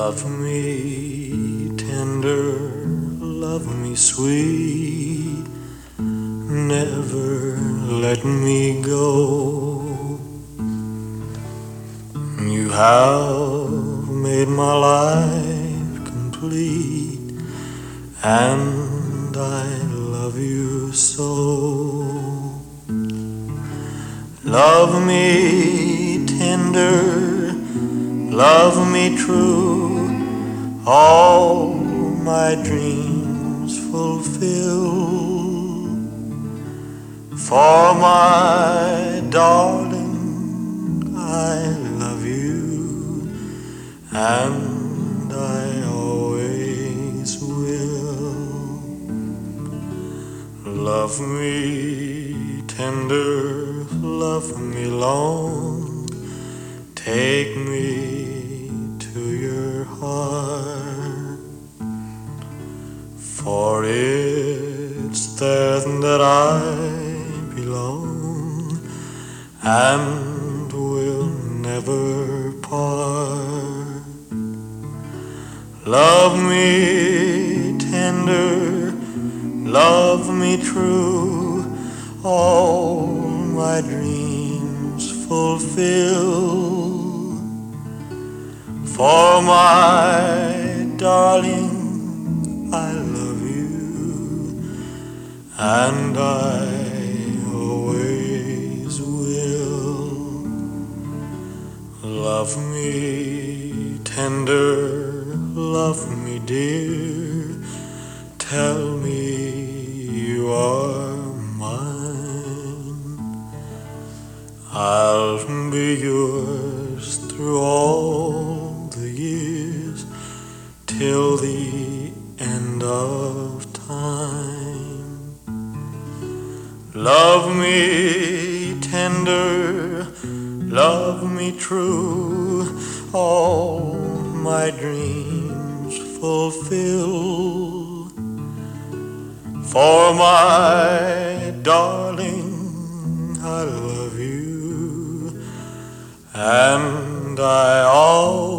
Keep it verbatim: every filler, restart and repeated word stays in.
Love me tender, love me sweet, never let me go. You have made my life complete, and I love you so. Love me tender, love me true, all my dreams fulfill. For my darling, I love you, and I always will. Love me tender, love me long, take me to your heart, for it's there that I belong and will never part. Love me tender, love me true, all my dreams fulfill. For my darling, I love you, and I always will. Love me tender, love me dear, tell me you are mine. I'll be yours through all the years, till the end of time. Love me tender, love me true, all my dreams fulfill. For my darling, I love you, and I always